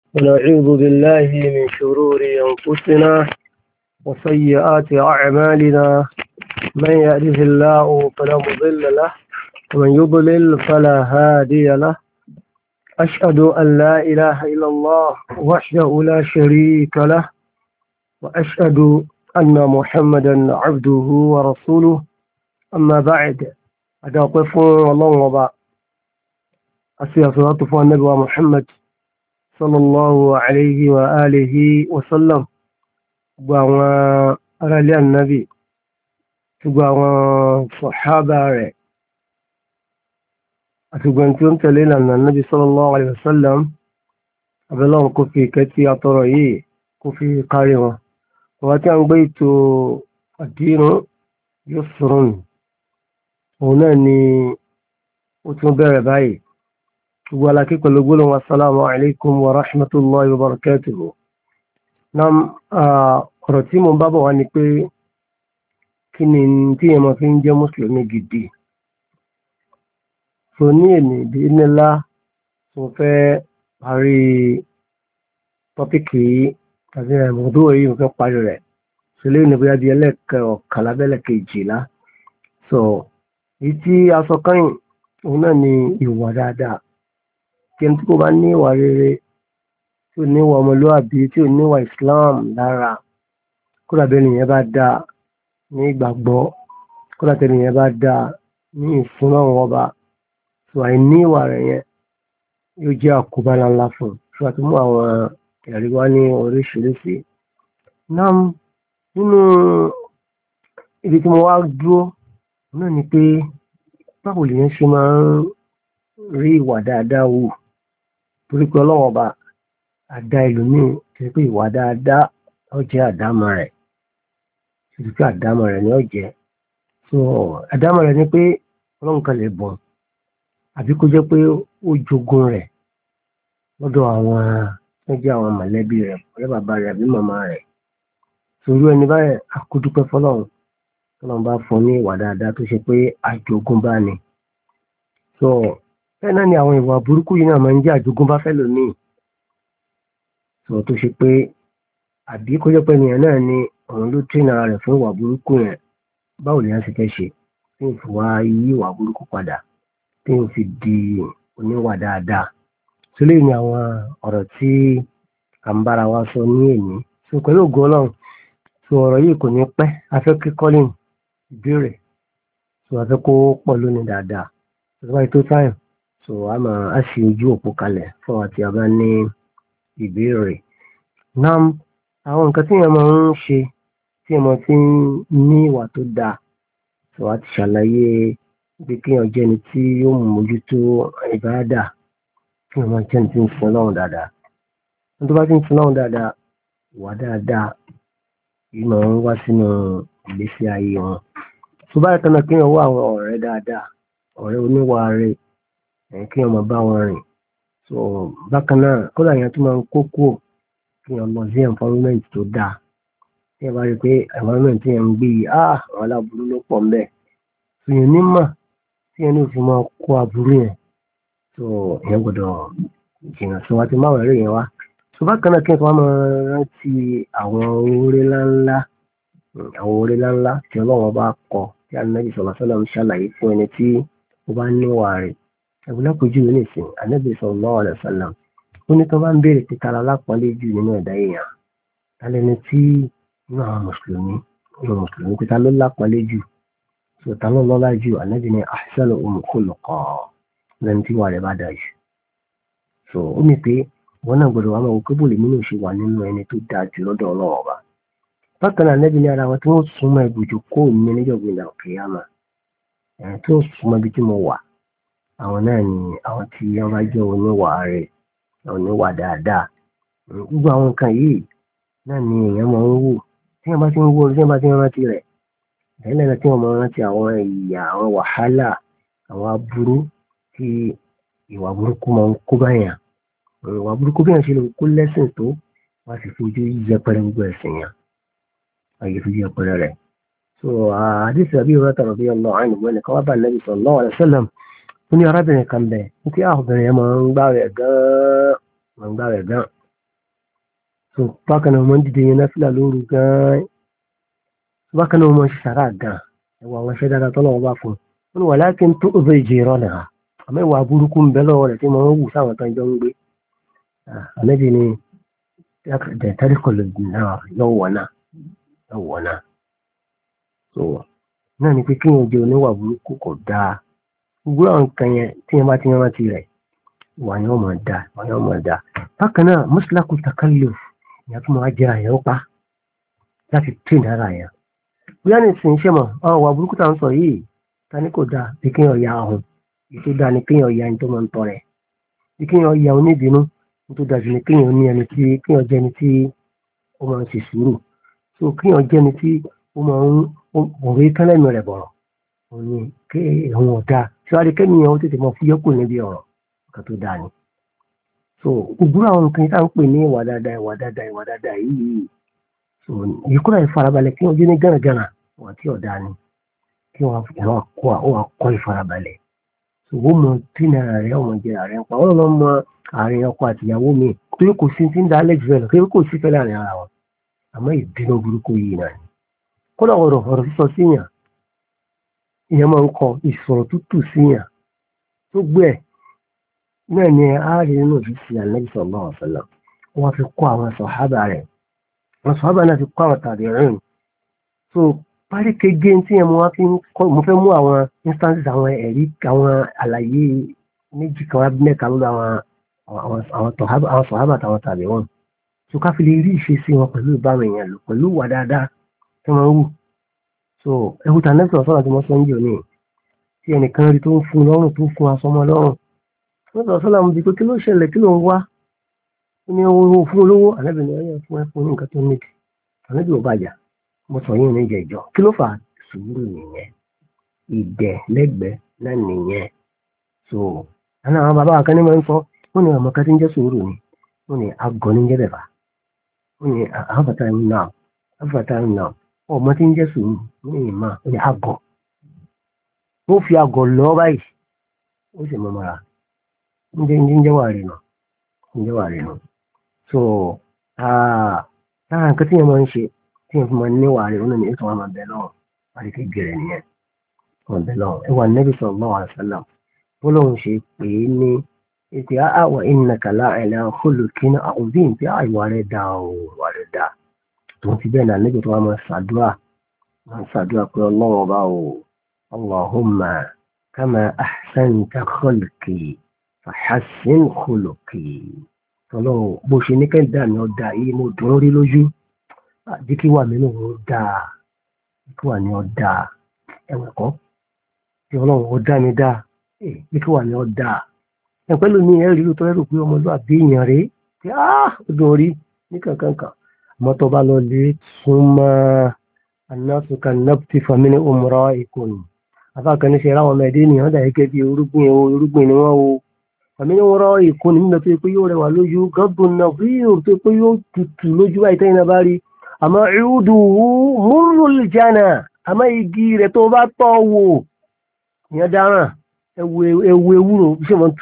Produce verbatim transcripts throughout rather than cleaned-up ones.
ونعوذ بالله من شرور أنفسنا وسيئات أعمالنا. من يهده الله فلا مضل له ومن يضلل فلا هادي له. أشهد أن لا إله إلا الله وحده لا شريك له، وأشهد أن محمدا عبده ورسوله. أما بعد، أدعوكم الله وبعد أسير صلاة النبي محمد صلى الله عليه وآله وسلم، وعلى آل النبي وعلى صحابة رẹ̀ àtùgbọ̀n tí ó ń tẹ̀lé ìlànà Nabi sallallahu alayhi wa sallam. Abẹ́lọ́run kò fi ìkẹ́ tí a tọrọ yìí kò fi kárí wọn. Wọ́n tí a ń gbé ètò ad-dinu yusrun, òun náà ni ó tún bẹ̀rẹ̀ báyìí. Gbogbo alákí pẹ̀lú gbólóhùn assalamu alaikum wa rahmatullahi wa barakatuhu. Nam ọ̀rọ̀ tí mo bá bọ̀ wá ni pé kí ni tí yẹn mọ̀ fi ń jẹ́ mùsùlùmí gidi. So ní èmi bí nílá mo fẹ́ parí tọ́pìkì yìí tàbí ẹ̀mọ̀dó yìí mo fẹ́ parí rẹ̀. So lè ní bóyá bí ẹlẹ́kẹ̀ ọ̀kànlá bẹ́lẹ̀ kejìlá. So èyí tí a sọ kẹ́yìn òun náà ni ìwà dáadáa. Kí ẹni tí kò bá ní ìwà rere, tí ò ní ìwà ọmọlúwàbí, tí ò ní ìwà Islam lára, kódà bẹ́ẹ̀ nìyẹn bá dáa ní ìgbàgbọ́, kódà tẹ́lẹ̀ nìyẹn bá dáa ní ìfúnná wọn ọba, tó àìní ìwà rẹ̀ yẹn yóò jẹ́ àkóbá ńlá fún un. Tó àti mú àwọn ẹ̀rí wá ní oríṣiríṣi. Náà nínú ibi tí mo wá dúró náà ni pé báwo lèyàn ṣe máa ń rí ìwà dáadáa wù. Torí pé Ọlọ́run ọba àdá ẹlòmíì tí pé ìwà dáadáa ó jẹ́ àdámọ̀ rẹ̀. Torí pé àdámọ̀ rẹ̀ ni ó jẹ́. So àdámọ̀ rẹ̀ ni pé Ọlọ́run kan lè bọ̀n, àbí kó jẹ́ pé ó jogún rẹ̀ lọ́dọ̀ àwọn tó jẹ́ àwọn mọ̀lẹ́bí rẹ̀, ọ̀rẹ́ bàbá rẹ̀ àbí màmá rẹ̀. Torí ẹni báyẹn àkódúpẹ́ fọlọ́run Ọlọ́run bá fún ní ìwà dáadáa tó ṣe pé àjogúnbá ni. So bẹ́ẹ̀ náà ni àwọn ìwà burúkú yìí náà máa ń jẹ́ àjogúnbá fẹ́lòmíì. So tó ṣe pé àbí kó jẹ́ pé ènìyàn náà ni òun ló tún ara rẹ̀ fún ìwà burúkú yẹn. Báwo lèyàn ṣe fẹ́ ṣe tí ń fi wá yí ìwà burúkú padà, tí ń fi di oníwà dáadáa. So lè ní àwọn ọ̀rọ̀ tí à ń bára wa sọ ní èní. So pẹ̀lú ògo Ọlọ́run, so ọ̀rọ̀ yìí kò ní pẹ́. A fẹ́ kí Colin ìbéèrè, so a fẹ́ kó pọ̀ lónìí dáadáa. So báyìí tó táyà, so a máa a ṣe ojú òpó kalẹ̀ fún wa tí a bá ní ìbéèrè. Náà àwọn nǹkan tí èèyàn máa ń ṣe tí èèyàn fi ń ní ìwà tó dáa, so a ti ṣàlàyé bí kéèyàn jẹ́ ẹni tí yóò mójútó ìbádà, kí èèyàn máa jẹ́ ẹni tí ń sin Ọlọ́run dáadáa. Ẹni tó bá ti ń sin Ọlọ́run dáadáa, ìwà dáadáa yìí máa ń wá sínú ìgbésí ayé wọn. So báyìí kan náà kéèyàn wá àwọn ọ̀rẹ́ dáadáa, ọ̀rẹ́ oníwà rere, kí wọ́n máa bá wọn rìn. So bákan náà kódà yẹn tó máa ń kó kúrò kí wọ́n lọ sí environment tó dáa. Tí ẹ bá rí i pé environment tí yẹn ń gbé yìí, ah àwọn aláburú ló pọ̀ ńbẹ̀. So yẹn ní mà tí yẹn ní òfin máa kó aburú yẹn. So yẹn gbọ́dọ̀ jìnnà sí wa tí máa wọ̀ ẹ̀rẹ́ yẹn wá. So bákan náà kí wọ́n máa rántí àwọn oore ńláńlá, àwọn oore ńláńlá tí Ọlọ́run bá kọ, tí Ànábì sallallahu alaihi wasallam ṣàlàyé fún ẹni tí ó bá níwà rẹ̀. Ẹ̀wọ̀n lápòjú ní ìsìn, Ànábì sallallahu alaihi wasallam ó ní tó bá ń béèrè pé tara lápọ́nlé jù nínú ẹ̀dá èèyàn, tálẹ́ni tí inú àwọn mùsùlùmí, inú mùsùlùmí pé ta ló lápọ́nlé jù, so ta ló lọ́lá jù, Ànábì ní ahsanuhum khuluqan, lẹ́ni tí wà rẹ̀ bá dáa jù. So ó ní pé wọ́n náà gbọ́dọ̀ wá máa wò pé bòlè nínú ṣe wà nínú ẹni tó dáa jù lọ́dọ̀ Ọlọ́run ọba. Bákan náà Ànábì ní ara wọn tí wọ́n súnmọ́ ibùjọ kó mi níjọ̀gbìn náà kìyàmá, ẹ̀ tí ó súnmọ́ ibi tí mo wà, àwọn náà ni àwọn tí wọ́n bá jẹ́ oníwà rẹ̀, oníwà dáadáa. Gbogbo àwọn nǹkan yìí náà ni èèyàn máa ń wò tí wọ́n bá ti ń wò, tí wọ́n bá ti ń rántí rẹ̀. Ẹ̀yìn náà tí wọ́n máa ń rántí àwọn ìyà, àwọn wàhálà, àwọn aburú tí ìwà burúkú máa ń kó báyàn. Ìwà burúkú bí wọ́n ṣe lè kó lẹ́sìn tó, wọ́n sì fojú yẹpẹrẹ gbogbo ẹ̀sìn yẹn. Wọ́n yẹ fojú yẹpẹrẹ rẹ̀. So àdìsí Abi Hurairah radiyallahu anhu ẹnìkan wá bá Nabi sallallahu alaihi wasallam. Ó ní arábìnrin kan bẹ̀ ní kí obìnrin yẹn máa ń gbá rẹ̀ gan-an, máa ń gbá rẹ̀ gan-an. so bákan náà wọ́n dìde yẹn náfìlà lóru gan-an bákan náà wọ́n ṣe sàrà gan ẹwà àwọn iṣẹ́ dáadáa tọ́lọ́ wọn bá fún un wọ́n láti tó ọ̀bẹ ìjìrọ̀ nà àmọ́ ìwà burúkú ń bẹ lọ́wọ́ rẹ̀ tí wọ́n ń wù sáwọn tó ń jọ ń gbé àmẹ́bí ni tẹ́lifọ̀ lè náà yọ̀wọ̀ náà yọ̀wọ̀ náà so náà ni pé kí wọ́n jẹ́ oníwà burúkú kò dáa gbogbo àwọn nǹkan yẹn tí wọ́n bá ti yẹn rántí rẹ̀ wà ní ọmọ dáa wà ní ọmọ dáa bákan náà mọ́sílákù takalluf ìyá tó máa jẹ́ àyẹ̀wò pa láti tún dára yẹn bóyá ní ìsìn iṣẹ́ mọ̀ àwọn wà burúkú tá à ń sọ yìí ta ni kò dáa bí kéèyàn ya ọ̀hún èyí tó dáa ni kéèyàn ya ẹni tó máa ń tọrẹ bí kéèyàn ya oníbínú ní tó dáa jù ni kéèyàn ní ẹni tí kéèyàn jẹ́ ẹni tí ó máa ń ṣe sùúrù so kéèyàn jẹ́ ẹni tí ó máa ń òwe kẹ́lẹ́mì rẹ̀ bọ̀rọ̀ òun ni kéèyàn ọ̀dà síwájú kẹ́mìyàn ó tètè mọ fúyẹ́kù níbi ọ̀rọ̀ nǹkan tó dáa ni so gbogbo àwọn nǹkan tá à ń pè ní ìwà dáadáa ìwà dáadáa ìwà dáadáa yìí so ìkúrà ìfarabalẹ̀ kí wọ́n jẹ́ ní gánagánà wọ́n tí ọ̀dà ni kí wọ́n kọ́ ìfarabalẹ̀ so wọ́n mọ tí náírà rẹ̀ ọmọ jẹ ààrẹ ń pa wọ́n lọ́ mọ àárín ọkọ àtìyàwó mi torí kò sí ti ń da alex bẹ́ẹ̀ lọ kí kò sí fẹ́lẹ́ àárín ara wọn àmọ́ ìbínú burúkú yìí náà ni kódà ọ̀rọ̀ ọ̀rọ̀ sísọ síyàn ìyẹn máa ń kọ ìsọ̀rọ̀ tútù síyàn tó gbé ẹ̀ náà ni ààrẹ nínú ìfísí Ànábì sallallahu alaihi wasallam wọ́n fi kọ́ àwọn sàhábà rẹ̀ àwọn sàhábà náà fi kọ́ àwọn tabi'in so parí keje tí ẹ̀ mo wá fi ń kọ́ mo fẹ́ mú àwọn instances àwọn ẹ̀rí àwọn àlàyé méjì kan wá mẹ́ta lórí àwọn àwọn sàhábà àtàwọn tabi'in so ká fi lè rí ìṣesí wọn pẹ̀lú ìbámu èèyàn lò pẹ̀lú wà dáadáa tí wọ́n wù so ẹ̀hùn tà nẹ́sọ̀ sọ́nà tí wọ́n sọ ń jò ní tí ẹnìkan rí tó ń fún lọ́rùn tó ń fún aṣọ ọmọ lọ́rùn wọ́n sọ sọ́nà mo di pé kí ló ṣẹlẹ̀ kí ló ń wá ó ní owó fún olówó àlẹ́bìnrin ẹ̀yẹ fún ẹ fún ní nǹkan tó nídìí àlẹ́bí ò bàjá mo sọ yín ní ìjẹ́jọ́ kí ló fà á sùúrù nìyẹn ìdẹ̀ lẹ́gbẹ̀ẹ́ náà nìyẹn so àná àwọn bàbá kan ní máa ń sọ wọ́n ní ọmọ kan tí ń jẹ́ sùúrù ni wọ́n ní agọ̀ ní jẹ́ bẹ̀fà wọ́n ní àbàtà náà àbàtà náà ọmọ tí ń jẹ́ sùúrù ní ìmọ̀ ó ní àgọ̀ ó fi àgọ̀ lọ báyìí ó sì mọ mọ́ra ń jẹ́ ń jẹ́ wà rí nù ń jẹ́ wà rí nù so lára nǹkan tí yẹn máa ń ṣe tí yẹn fi máa ní wà rí nù ní ètò àwọn ọmọbẹ lọ́wọ́ àti kékeré nìyẹn ọmọbẹ lọ́wọ́ ẹ wà Nabi sallallahu alaihi wasallam bó lóun ṣe pè é ní ètò àwọ̀ innaka la'ala khuluqin azim tí àìwà rẹ̀ dá o wà rẹ̀ dá tó ti bẹ́ẹ̀ náà níbi tó wá máa ṣàdúrà máa ṣàdúrà pé ọlọ́run ọba o Allahumma kama ahsanta khalqi fahassin khuluqi ọlọ́run bó ṣe ní kẹ́ńdà mi ọ̀dà yìí mo dùn rí lójú jíkí wà mí náà ó dáa jíkí wà ní ọ̀dà ẹ̀wẹ̀ kọ́ tí ọlọ́run ó dá mi dáa jíkí wà ní ọ̀dà ẹ̀ pẹ́lú mi ẹ̀rí ló tọ́ ẹ̀rù pé ọmọlúwàbí èèyàn rèé tí ó dùn rí ní kankankan mọ́tò bá lọ lè súnmọ́ anásùkà nọ́pítì fàmílì òmùrọ̀ ìkòyìn afákan ní ṣe ráwọn ọmọ ẹ̀dẹ́ ènìyàn dà gẹ́gẹ́ bí orúgbìn ẹ̀wọ̀ orúgbìn ni wọ́n wo fàmílì òmùrọ̀ ìkòyìn nígbà tó yẹ pé yóò rẹwà lójú gọ́dùn náà bí yóò tó pé yóò tutù lójú àìtẹ́ iná bá rí àmọ́ ìrúdù múrùl jánà àmọ́ igi rẹ̀ tó bá tọ́ wò ìyẹn dáràn ewu ewúro bí ṣe máa ń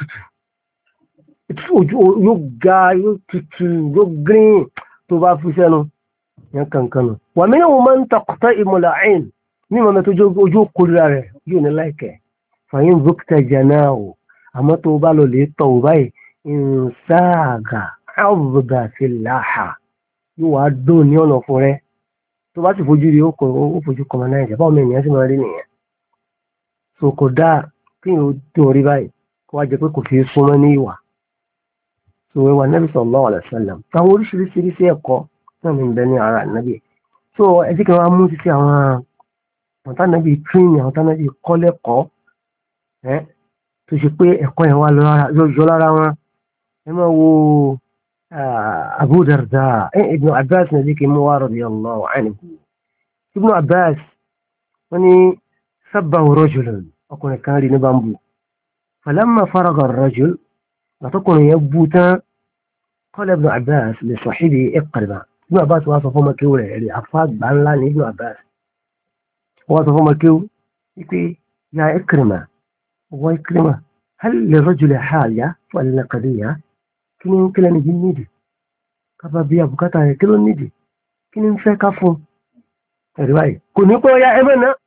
tutù yóò ga yóò tutù yóò green tó bá fi sẹ́nu yẹn kankan nù wà mí náà wọ́n máa ń takọ̀tà ìmọ̀lá ẹ̀yìn ní ìmọ̀lá tó ojú kórìíra rẹ̀ yóò ní láìkẹ́ fàyín vókítà jẹ̀nà o àmọ́ tó bá lọ lè tọ̀ ò báyìí ìrìnsáàgà àwùgbà sí làhà yóò wá dùn ní ọ̀nà fún rẹ tó bá sì fojú rí ó fojú kọmọ náà ìjà báwọn ènìyàn sì máa rí nìyẹn so kò dáa kí n ò dùn rí báyìí kó wá jẹ pé kò fi súnmọ́ ní ìwà so wẹ́wà Nabi sallallahu alaihi wasallam táwọn oríṣiríṣiríṣi ẹ̀kọ́ náà ní bẹ ní ara Nabi so ẹ jẹ́ kí wọ́n á mú títí àwọn àwọn tánàbí tíríìnì àwọn tánàbí kọ́lẹ́kọ̀ọ́ ẹ tó ṣe pé ẹ̀kọ́ yẹn wá yọ lára wọn ẹ máa wo Abu Darda ẹ Ibn Abbas náà jẹ́ kí n mú wá radiyallahu anhu Ibn Abbas wọ́n ní sabbahu rajulun ọkùnrin kan rí ní bambú falamma faragha ar-rajul àtọkùnrin yẹn bú tán قال ابن عباس لصاحبه اقرب ابن عباس وصف مكيو رẹ̀ àfáà àgbà ńlá ní ابن عباس وصف مكيو يقول يا إكرمة وإكرمة هل للرجل حاجة ولا قضية كن يمكن أن يجنيد kábà bí àbùkátà rẹ̀ kí ló nídìí kí ni ń fẹ́ ká fún ẹ̀rí báyìí kò ní pé ọya ẹgbẹ́ náà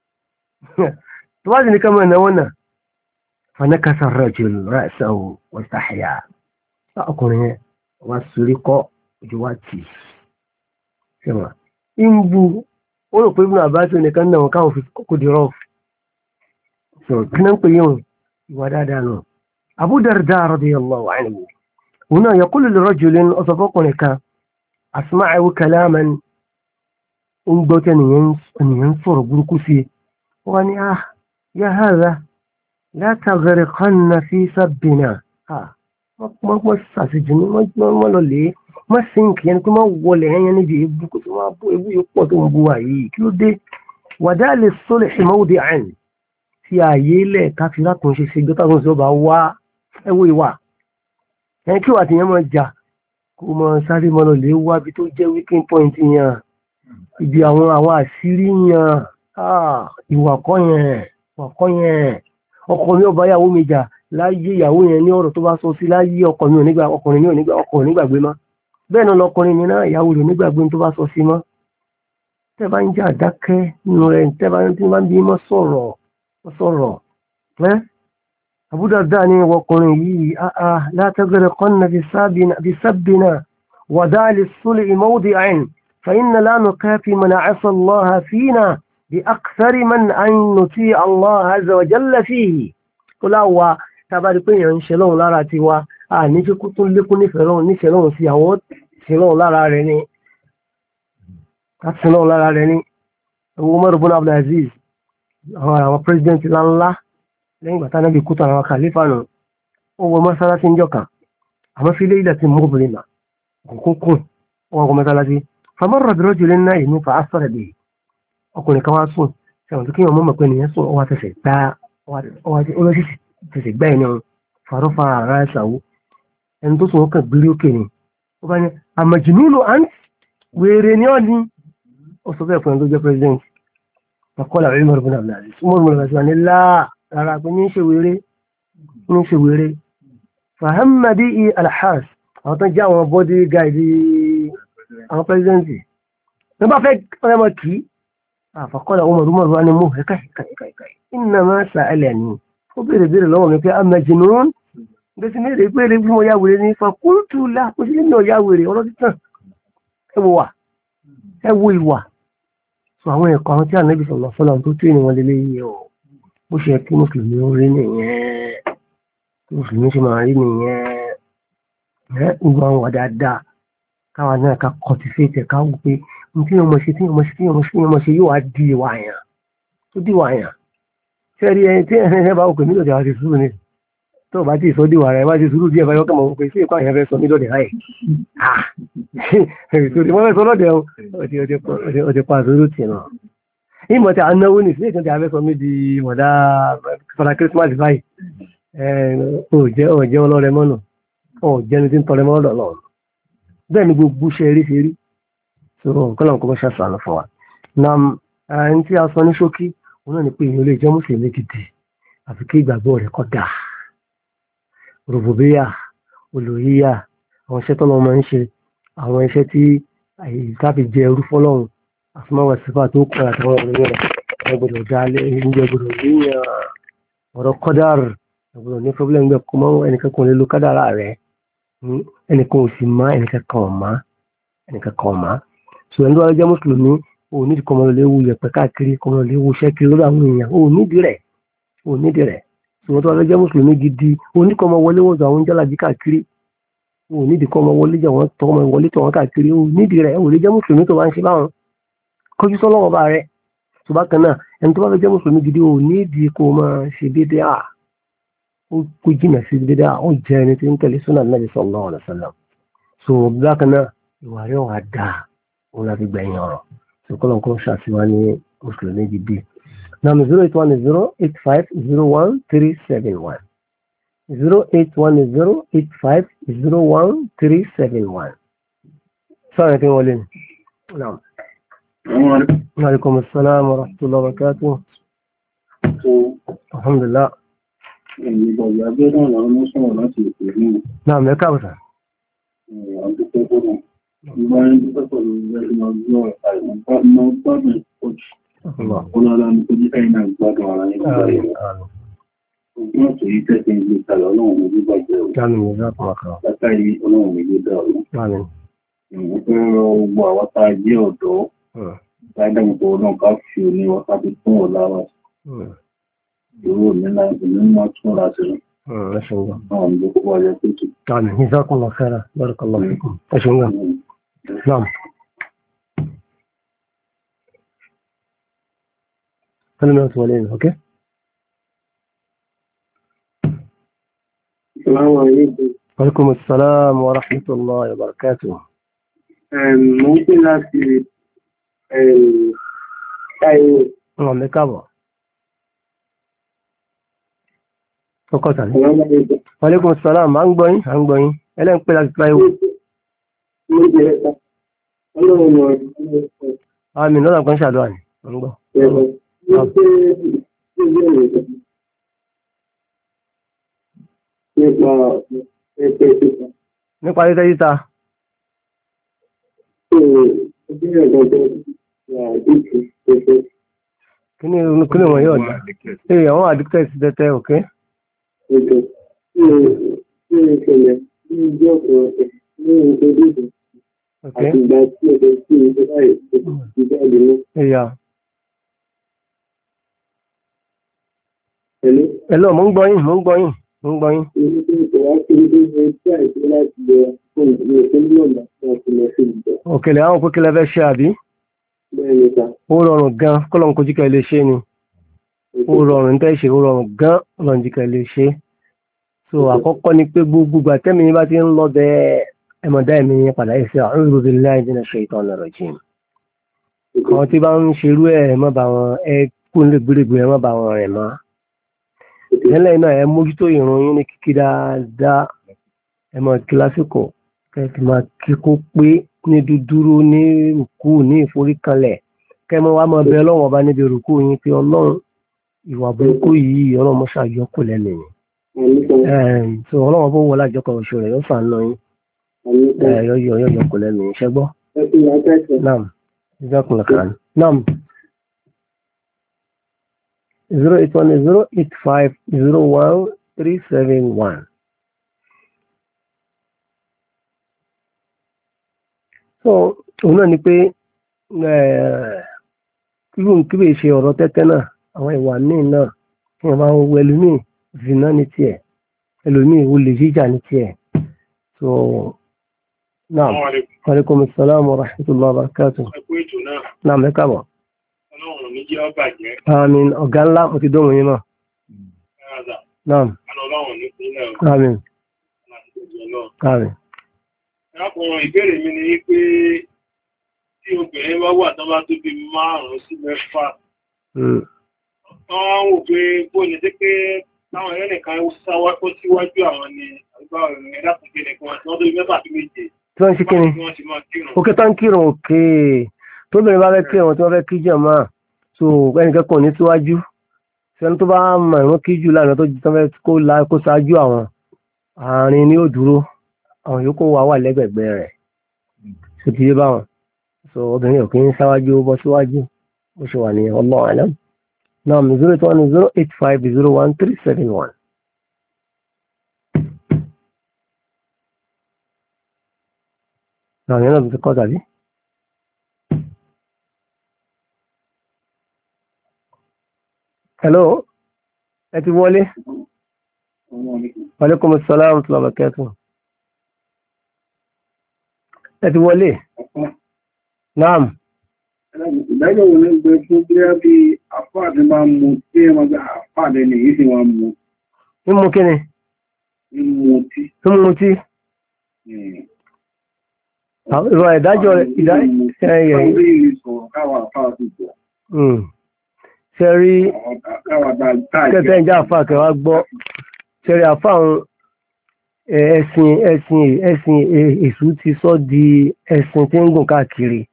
tó bá sì ní kẹ́mọ̀ ẹ̀nà wọn náà fanakasa rajul ra'sahu wastahya ọkùnrin yẹn wá sórí kọ́ ojú wá tì ṣẹ́wà ń bu ó rò pé ibùdó àbáṣe nìkan náà káwọn fi kókò di rọ́ọ̀fù sọ̀rọ̀ kí náà ń pè yíwọn ìwà dáadáa náà Abu Darda radiyallahu anhu هنا يقول لرجل أصفقنك أسمعه كلاما أنبتني ينصر بركسي وأني آه يا هذا لا تغرقن في سبنا آه ما ما ساسجني ما ما ما لولي ما سينك يعني كما ولا يعني دي بركسي ما أبو أبو يقوت أبوه كيلو دي ودع للصلح موضعا في أيله كافرات مش سيجتا نزوبا وا أوي وا ẹ kí wà tí yẹn máa jà kó máa sáré mọ́nà lè wá bí tó jẹ́ weakening point yẹn ibi àwọn àwọn àṣírí yẹn ìwà kọ́ yẹn ìwà kọ́ yẹn ọkọ mi ò bá yàwó mi jà láyé ìyàwó yẹn ní ọ̀rọ̀ tó bá sọ sí láyé ọkọ mi ò nígbà ọkùnrin mi ò nígbà ọkọ ò nígbàgbé mọ́ bẹ́ẹ̀ náà lọkùnrin mi náà ìyàwó rẹ̀ nígbàgbé tó bá sọ sí mọ́ tẹ́ bá ń jà dákẹ́ nínú rẹ̀ tẹ́ bá ń bí mọ́ sọ̀rọ̀ sọ̀rọ̀ ẹ́ Abu Darda ni wọkùnrin yìí àà la tagriqanna bi sabbina wa da' lis-sulhi mawdi'an fa inna la nukafi man 'asa Allah fina bi akthari man an nuti Allah azza wa jalla fihi kó láwà tàbí pé èèyàn ń ṣe lọ́hùn lára ti wa a ní kí kú tún lékún nífẹ̀ẹ́ lọ́hùn níṣẹ́ lọ́hùn sí àwọn ṣe lọ́hùn lára rẹ̀ ni láti lọ́hùn lára rẹ̀ ni Umar ibn Abdul Aziz àwọn president ńláńlá lẹ́yìn ìgbàtà náà bí kútó àwọn kàlífà nù ó wọ mọ́sálásí ń jọkàn àmọ́ fi léyìí láti mú obìnrin mà kúnkún wọn kọ mọ́sálásí famarra bi rajulin na'im fa asfara bihi ọkùnrin kan wá sùn sẹ́wọ̀n tó kí wọn mọ̀ pé nìyẹn sùn ọwọ́ tẹ̀sẹ̀ gbá ọlọ́sì tẹ̀sẹ̀ gbá ẹni farufa ra'sahu ẹni tó sùn ó kàn gbérí òkè ni ó bá ní amajnunu ant wèrè ni ọ́ ni ó sọ bẹ́ẹ̀ fún ẹni tó jẹ́ president faqala Umar ibn Abdul Aziz Umar ibn Abdul Aziz wà ní láà rárá pé ní ṣe wéré ní ṣe wéré fàhámàdí i alhaz àwọn tó jẹ́ àwọn bọ́dí gáìdì àwọn pẹ́sidẹ́ntì ní bá fẹ́ ọmọ kìí àfàkọ́lá ọmọ rúmọ̀ rúwá ní mú ẹ̀ka ẹ̀ka ẹ̀ka ẹ̀ka iná máa sa ẹlẹ̀ ní ó bèèrè bèèrè lọ́wọ́ mi pé amẹ́jìnún gbèsè mẹ́rẹ̀ pé lè fún ọyá wèrè ní fàkúntù lá kó sí ní ọyá wèrè ọlọ́ títàn ẹ wo wà ẹ wo ìwà sọ àwọn ẹ̀kọ́ àwọn tí ànábì sallallahu alaihi wasallam tó tó ìníwọ̀n lélẹ́ yìí ọ̀ bó ṣe kí mùsùlùmí ó rí nìyẹn kí mùsùlùmí ṣe máa rí nìyẹn ẹ ìwà wà dáadáa káwa náà ká cultivate ká wù pé ní tí ọmọ ṣe tí ọmọ ṣe tí ọmọ ṣe tí ọmọ ṣe yóò wá di ìwà àyàn tó di ìwà àyàn ṣe rí ẹni tí ẹni ẹ bá wù pé mí lòdì àwọn ti sùúrù ni tó o bá ti sọ di ìwà rẹ bá ti sùúrù díẹ̀ báyọ̀ kẹ́mọ̀ pé sí ìkọ́ àyàn fẹ́ sọ mí lọ́dẹ̀ láì ah ìtòdì wọ́n fẹ́ sọ lọ́dẹ̀ o ti pa àsọ̀rọ̀ tì náà ìmọ̀ tí a náwó ní sí ìkan tí a fẹ́ sọ mí di mọ̀dá fara Christmas báyìí ọ̀jẹ́ ọlọ́rẹ mọ́nà ọ̀jẹ́ ni tí ń tọrẹ mọ́ lọ́nà bẹ́ẹ̀ ni gbogbo ṣe rí ṣe rí so kọ́lọ̀ kọ́ ṣe àṣà fún wa na ẹni tí a sọ ní ṣókí òun náà ni pé èèyàn lè jẹ́ mùsùlùmí gidi àfi kí ìgbàgbọ́ rẹ̀ kọ́ dà rògbòbíyà olùyíyà àwọn iṣẹ́ tọ́lọ́ máa ń ṣe àwọn iṣẹ́ tí àyíká fi jẹ irú fọ́lọ́run àfimọ́wọ̀ sífà tó kọ́ àtàwọn ọ̀rẹ́ rẹ̀ ẹgbẹ̀rún dálé oúnjẹ gbọdọ̀ yíyan ọ̀rọ̀ kọ́dàrù ẹgbẹ̀rún ní problem gbẹ kó mọ́ ẹnìkan kan lè lo kádàrà rẹ̀ ẹnìkan ò sì má ẹnìkan kan ò má ẹnìkan kan ò má so ẹni tó wá jẹ́ mùsùlùmí ò nídìí kọ́ ọmọ lè wu yẹ̀pẹ̀ káàkiri kọ́ ọmọ lè wu ṣẹ́kiri lórí àwọn èèyàn ò nídìí rẹ̀ ò nídìí rẹ̀ so ẹni tó wá jẹ́ mùsùlùmí gidi ò ní kọ́ ọmọ wọlé wọ́n sọ àwọn jálàbí káàkiri ò nídìí kọ́ ọmọ wọlé jẹ́ wọ́n tọ́ ọmọ wọlé tọ́ wọn káàkiri ò nídìí rẹ̀ ò lè jẹ́ mùsùlùmí tó bá ń ṣe báwọn kọjú sọ́lọ́wọ́ bá rẹ̀ tó bá kan náà ẹni tó bá fẹ́ jẹ́ mùsùlùmí gidi ò nídìí kó máa ṣe dédé à ó kó jìnà sí dédé à ó jẹ́ ẹni tí ń tẹ̀lé súnà Nabi sallallahu alaihi wasallam so bá kan náà ìwà rẹ̀ wà dáa òun láti gbẹ̀yìn ọ̀rọ̀ so kọ́lọ̀ kó ṣàṣìwá ní mùsùlùmí gidi nam zero eight one zero eight five zero one three seven one zero eight one zero eight five zero one three seven one sọ̀rọ̀ kí wọ́n lé ní. Alaikum assalam wa rahmatullahi wa barakatuh. Alhamdulillah. Ìgbà ìyàgbé náà làwọn mọ́ sọ̀rọ̀ láti ìpè ní. Náà mẹ́ká bùsà. àwọn tó tẹ́ fọ́nà. Ìgbà yẹn tó tẹ́ pẹ̀lú ẹgbẹ́ máa gbọ́ àìmọ̀ gbádùn ìpọ̀jù. Ọlọ́lá ní kó jíkà iná gbádùn ara ní ìgbà yẹn. Ògùn ọ̀tọ̀ yìí tẹ́sẹ̀ ìgbé kalẹ̀ ọlọ́run ní gbígbà jẹ́ òun. Látàrí ọlọ́run ní gbígbà òun. Ìwọ̀n fẹ́ rọ gbogbo àwọn tá a jẹ́ ọ̀dọ́. Táìdàgbò náà ká fi òní wọ́ta bí fún ọ̀la wa. Ìró nílá ìlú tún ra sí. Àwọn ìlú kó wáyé pẹ̀tù. Àmín. Jazakumullahu khairan. Barakallahu fikum. Ẹ ṣeun gan. Naam. كلمة ولين اوكي. السلام عليكم. وعليكم السلام ورحمة الله وبركاته. ممكن láti ṣàyẹ̀wò. Ọ̀rọ̀ mi káàbọ̀. Ọkọ̀ tàbí. Wàlékún sàlám, à ń gbọ́ yín, à ń gbọ́ yín. Ẹlẹ́ ń pè láti fly wo. Mo jẹ́ ẹ̀ta. Ọlọ́run mọ̀ ọ́. Àmì lọ́nà kan ṣàdúrà ni, à ń gbọ́. Nípa títẹ́ títà. Kí ni kí ni wọ́n yóò dá? Ee, àwọn addicted sí tẹ́tẹ́, òkè? Okay. Yeah. Hello. Hello, mo ń gbọ́ yín, mo ń gbọ́ yín, mo ń gbọ́ yín. Òkèlè àwọn òkèlè fẹ́ ṣe àbí? Ó rọrùn gan, kọ́lọ̀n kò jíkà ilé ṣe ni. Ó rọrùn tẹ́ ṣe, ó rọrùn gan, kọ́lọ̀n jíkà ilé ṣe. So àkọ́kọ́ ni pé gbogbo àtẹ́mi bá ti ń lọ bẹ́ẹ̀ ẹmọ̀dá ẹ̀mí padà ẹ̀sẹ̀ a'udhu billahi minash shaitanir rajim. Àwọn tí bá ń ṣerú ẹ̀ mọ́ bá wọn ẹ kún lè gbérégbé ẹ mọ́ bá wọn rẹ̀ mọ́. Ìyẹnlẹ̀ náà ẹ mójútó ìrun yín ní kíkí dáadáa ẹ mọ̀ kí lásìkò kẹ́ ti máa kí kó pé ní dúdúró ní rùkú ní ìforíkanlẹ̀ kẹ́ mọ́ wá mọ́ bẹ ọlọ́run ọba níbi rùkú yín pé ọlọ́run ìwà burúkú yìí ọlọ́run mọ́ ṣàyọkù lẹ́nu yìí. So ọlọ́run bó wọlé àjọkọ̀ oṣù rẹ̀ yóò fà ń lọ yín. Yọ yọ yọ yọ kò lẹ́nu yìí ṣẹ́gbọ́. Naam. Jazakumullahu khairan. Naam. zero eight one zero eight five zero one three seven one. So òun náà ni pé kíkún kíbi ṣe ọ̀rọ̀ tẹ́tẹ́ náà àwọn ìwà míì náà kí wọ́n máa ń wọ ẹlòmíì zina ní tiẹ̀ ẹlòmíì olè jíjà ní tiẹ̀. So naam. Wa alaikum assalam wa rahmatullahi wa barakatuh. Naam ẹ káàbọ̀. Ọlọ́run ní jẹ́ ọgbà jẹ́. Àmín ọ̀gá ńlá mo ti dóhùn yín náà. Naam. Ọlọ́run ní pínlẹ̀ ọ̀gá. Àmín. Àmín. Lákùnrin ìbéèrè mi ni pé tí obìnrin bá wà tán bá tó bí márùn-ún sí mẹ́fà. Wọ́n wò pé bó ni sí pé táwọn ẹ̀rẹ́ nìkan ó síwájú àwọn ni àgbà ọ̀rìn ẹ̀dá kò gbé nìkan tí wọ́n tó bí mẹ́fà sí méje. Tí wọ́n ń ṣe kí ni? Òkè tán kírun òkè. Tóbìnrin bá fẹ́ kí ẹ̀wọ̀n tí wọ́n fẹ́ kí jẹ̀ máa so ẹnìkan kò ní síwájú ṣẹ́ni tó bá mọ̀ ìrún kí jù lánàá tó fẹ́ kó la kó ṣáájú àwọn àárín ni ó dúró àwọn yòókù wà wà lẹ́gbẹ̀gbẹ̀ rẹ̀ ṣe ti yé báwọn so obìnrin ò kí ń ṣáwájú bọ́ síwájú bó ṣe wà ní Allahu a'lam. Naam zero eight one zero eight five zero one three seven one. Náà yẹn náà ti kọ́ tàbí. Hello, ẹ ti wọlé? Wa alaikum assalam wa rahmatullahi wa barakatuh. Ẹ ti wọlé? Naam. Ìdájọ́ wo ní gbé fún bí á bí àfáàdé máa mú tí ẹ máa gbé àfáàdé ní yìí sí wọn mú. Ní mú kí ni? Ní mú tí. Ní mú tí? Ìrọ̀ ìdájọ́ rẹ̀ ìdájọ́ ṣẹ́rí kẹtẹ́ ìjà àfà kẹwà gbọ́ ṣẹ́rí àfà àwọn ẹ̀sìn ẹ̀sìn ẹ̀sìn èṣù ti sọ di ẹ̀sìn tí ń gùn káàkiri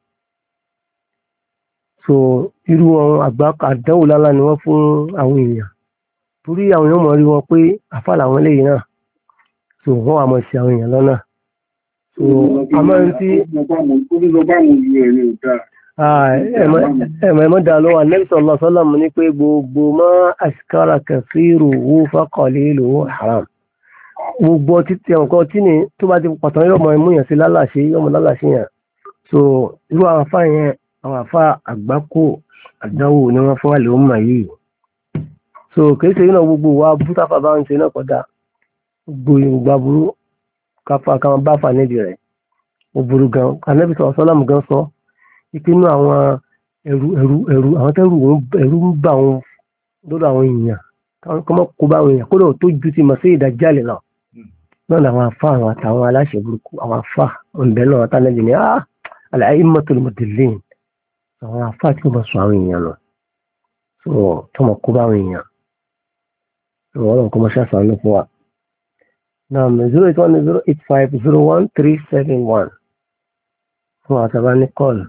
so irú àwọn àgbà àdánwò lálá ni wọ́n fún àwọn èèyàn torí àwọn èèyàn mọ̀ rí wọn pé àfà làwọn eléyìí náà so wọ́n wà mọ̀ sí àwọn èèyàn lọ́nà so àmọ́ ẹni tí ẹ̀mọ̀ ẹ̀mọ̀ dà lọ́wọ́ Ànábì sallallahu alaihi wasallam ní pé gbogbo ma askara kathiruhu fa qaliluhu haram. Gbogbo títí ẹ̀kọ́ tí ni tó bá ti pàtàkì yóò mọ imú yẹn sí lálàṣe yóò mọ lálàṣe yẹn. So irú àwọn afá yẹn àwọn afá àgbákò àdánwò ni wọ́n fún àlè ọmọ yìí. So kìí ṣe iná gbogbo wa bútáfà bá ń ṣe náà kọ́dá gbogbo ìgbà burú káfà kan bá fà nídìí rẹ̀ ó burú gan. Ànábì sallallahu alaihi wasallam gan sọ ìpinnu àwọn ẹrú ẹrú ẹrú àwọn tẹ́rù ẹrú ń bá wọn lọ́dọ̀ àwọn èèyàn kọ́mọ́ kó bá àwọn èèyàn kódà tó ju ti mọ̀ sí ìdájálẹ̀ náà náà làwọn afá àwọn àtàwọn aláṣẹ burúkú àwọn afá ọ̀nbẹ náà tánàbì ní ah al-a'immatul mudillin àwọn afá tí wọ́n bá sọ àwọn èèyàn lọ so tó mọ̀ kó bá àwọn èèyàn so wọ́n lọ́n kọ́ mọ́ ṣáṣà ló fún wa. Naam zero eight one zero eight five zero one three seven one fún àtàbá ní kọ́ọ̀lù.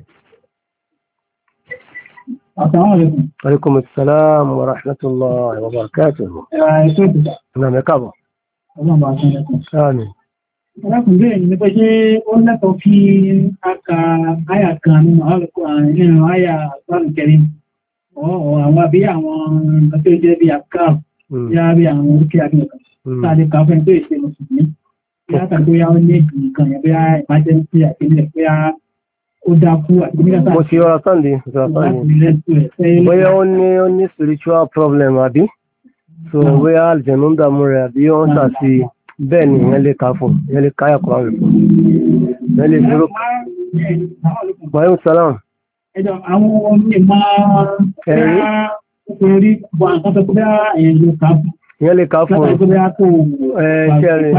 Assalamualaikum. Waalaikumsalam warahmatullahi wabarakatuh. Naam ẹ káàbọ̀. Ọlọ́run bá ṣe lẹ́kùn. Sáàni. Ọlọ́kùnrin ní pé ṣé ó lẹ́tọ̀ọ́ kí a ka àyà kan nínú nínú àyà Al-Karim ọ̀ àwọn àbí àwọn nǹkan tó jẹ́ bí àkáà bí a bí àwọn oríkè àgbẹ̀kan sáàdé kan fẹ́ tó ìṣe mùsùlùmí bí a kàn tó yá ó ní nǹkan yẹn bí a emergency àti nílẹ̀ bí a ó dákú àti nígbà tá mo ṣe ọ̀rọ̀ Sunday bóyá ó ní ó ní spiritual problem àbí so bóyá àlùjànnú ń dààmú rẹ̀ àbí ó ń sàṣì bẹ́ẹ̀ ni ìyẹn lè ká fún ìyẹn lè káyà kọ́ rẹ̀ fún ìyẹn lè dúró. Wàhálà sálàm. Ẹjọ́ àwọn ọmọ ìmọ̀ ẹ̀rí orí bọ̀ àwọn tó kọ́ bá ẹ̀yẹn ló ká fún. Ìyẹn lè ká fún ẹ̀ ṣe rẹ̀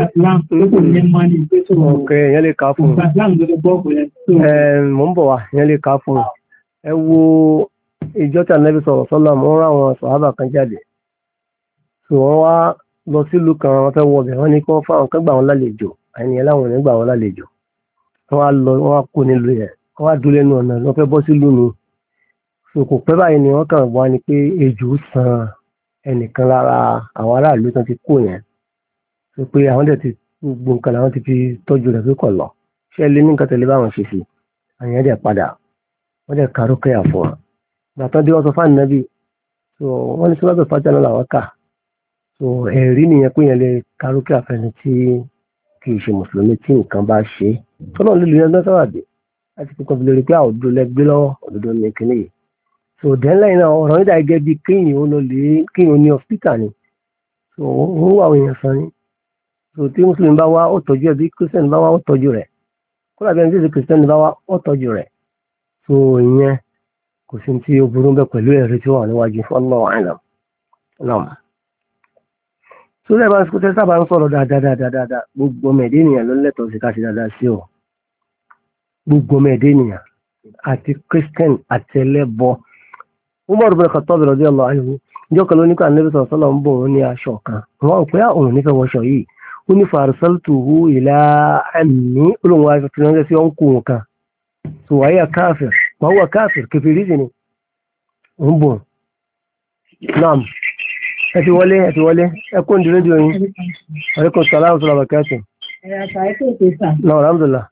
ok ìyẹn lè ká fún mo ń bọ̀ wá ìyẹn lè ká fún ẹ wo ìjọ tí Ànábì sallallahu alaihi wasallam wọ́n rán àwọn sàhábà kan jáde so wọ́n wá lọ sílùú kan wọ́n fẹ́ wọ ọbẹ̀ wọ́n ní kí wọ́n fáwọn kan gbà wọ́n lálejò àìní ẹláwọn ní gbà wọ́n lálejò wọ́n wá lọ wọ́n wá kó nílùú yẹn wọ́n wá dúró lẹ́nu ọ̀nà wọ́n fẹ́ bọ́ sílùú nu so kò pẹ́ báyìí ni wọ́n kàn wá ni pé ejò san ẹnìkan lára àwọn aráàlú tó ti kó yẹn so pé àwọn dẹ̀ ti gbogbo nǹkan làwọn ti fi tọ́jú rẹ̀ pé kọ̀ lọ ṣé lé ní nǹkan tẹ̀lé báwọn ṣe sí àwọn yẹn dẹ̀ padà wọ́n dẹ̀ karú kẹ́yà fún wa gbàtàn dé wọ́n sọ fáànù nábì so wọ́n ní sọ́dọ̀ fàájà náà làwọn kà so ẹ̀rí nìyẹn pé yẹn lè karú kẹ́yà fẹ́ni tí kì í ṣe mùsùlùmí tí nǹkan bá ṣe tọ́nà lílo yẹn lọ́sọ̀ àdé láti fi kọ́bi lórí pé àwòdó lẹ́gbẹ́ lọ́wọ́ òdodo ní kíní yìí so dẹ́nlẹ́yìn náà ọ̀rọ̀ nígbà gẹ́gẹ́ bíi kéèyàn ó lọ lè kéèyàn ó ní hospital ni so ó wà àwọn èèyàn san ni so tí mùsùlùmí bá wá ó tọ́jú ẹ̀ bí kírísítẹ́nì bá wá ó tọ́jú rẹ̀ kódà bí ẹni tí kírísítẹ́nì bá wá ó tọ́jú rẹ̀ so ìyẹn kò sí tí ó burú bẹ́ẹ̀ pẹ̀lú ẹ̀rí tí ó wà níwájú Allahu a'lam náà so lẹ́ẹ̀ bá ń sọ́tẹ́ sábà ń sọ̀rọ̀ dáadáa gbogbo ọmọ ẹ̀dẹ́ ènìyàn ló lẹ́tọ̀ọ́ sí ká ṣe dáadáa sí ọ gbogbo ọmọ ẹ̀dẹ́ ènìyàn àti kírísítẹ́nì àti ẹlẹ́bọ Umar bin Khattab radiyallahu anhu ìjọ kan ló ní ká Ànábì sallallahu alaihi wasallam ń bọ̀ wọn ní aṣọ kan wọn ò pé òun nífẹ̀ẹ́ wọṣọ yìí ó ní farsaltuhu ila ammi olóhùn wa fi ránṣẹ́ sí ọ̀nkù nǹkan so wáyé káfíìr wọ́n wà káfíìr kẹfìrí sí ni ó ń bọ̀ naam ẹ ti wọlé ẹ ti wọlé ẹ kó ní rédíò yín alaikum salaam wa rahmatullahi wa barakatuh. náà alhamdulillah.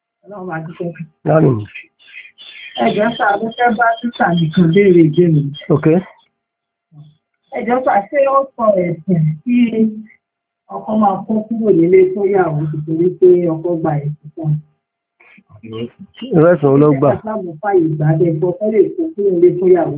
náà Ẹjọ́ sá ló fẹ́ bá títà nìkan léèrè ìgbéni. Ok. Ẹjọ́ sá ṣé ó sọ ẹ̀sìn tí ọkọ máa kó kúrò nílé tó yàwó nítorí pé ọkọ gba ẹ̀sìn fún un. Ìrẹsìn olóògbà. Ìjọba fàyè ìgbàdẹ ẹ̀fọ́ fẹ́ lè kó kúrò nílé tó yàwó.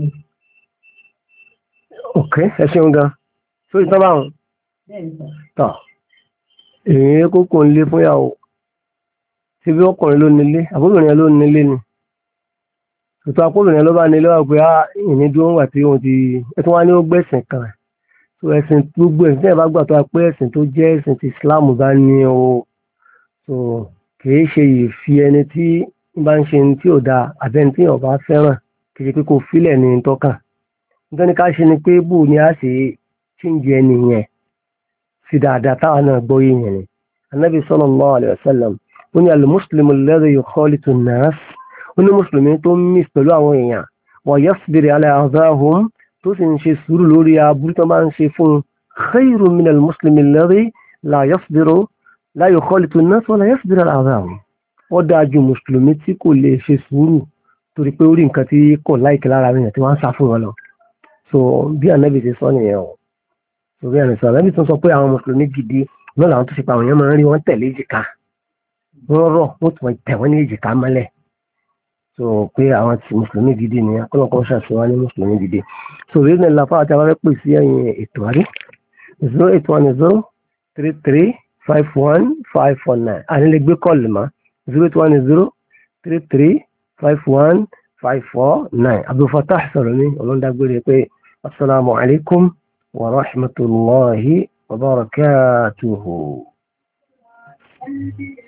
Ok, ẹ ṣeun gan. Tó ìtàn bá wọn. Tọ́ èyí kókó nílé fún yàwó. Ṣé bí ọkùnrin ló nílé? Àbúrò yẹn ló nílé ni. Ètò akóbìnrin ló bá ní lọ́wọ́ pé ìní dúró wà tí wọ́n ti ẹ̀tún wá ní ó gbẹ̀sìn kan so ẹ̀sìn gbogbo ẹ̀sìn tí ẹ̀ bá gbà tó wá pé ẹ̀sìn tó jẹ́ ẹ̀sìn ti Islam bá ní o so kìí ṣe ìfi ẹni tí bá ń ṣe tí ò dáa àbẹ́ni tí ò bá fẹ́ràn kìí ṣe pé kò fílẹ̀ ní tọ́kàn nítorí ká ṣe ni pé bù ni a ṣe chíǹjì ẹni yẹn sí dáadáa táwọn náà gbọ́ yìí yẹn ni Ànábì sallallahu alaihi wasallam ó ní al-muslimu alladhi yukhalitu an-nas ó ní mùsùlùmí tó ń mìs pẹ̀lú àwọn èèyàn wa yasbiru ala adhahum tó sì ń ṣe sùúrù lórí aburú tó máa ń ṣe fún khayrun min al-muslimi alladhi la yasbiru la yukhalitu an-nas wa la yasbiru ala adhahum wọ́n dáa ju mùsùlùmí tí kò lè ṣe sùúrù torí pé orí nǹkan tí kò láìkí lára rẹ̀ tí wọ́n ń sá fún wọn lọ so bí ànábì ti sọ nìyẹn o so bí ànábì sọ ànábì tó sọ pé àwọn mùsùlùmí gidi náà làwọn tó ṣe pa àwọn èèyàn máa ń rí wọn tẹ̀lé èjìká wọ́n rọ̀ wọ́n tún tẹ̀ wọ́n ní èjìká mọ́lẹ̀ so pé àwọn tí mùsùlùmí gidi ni akọ́lọ́kọ́ ṣàṣewá ní mùsùlùmí gidi so rí ní lafa àti àwọn pè sí ẹ̀yìn ètò àrí zero eight one zero three three five one five four nine àní lè gbé kọ́ọ̀lù mọ́ zero eight one zero three three five one five four nine Abdulfatah sọ̀rọ̀ ní ọlọ́dàgbére pé asalaamu alaykum wa rahmatulahi wa barakatuhu.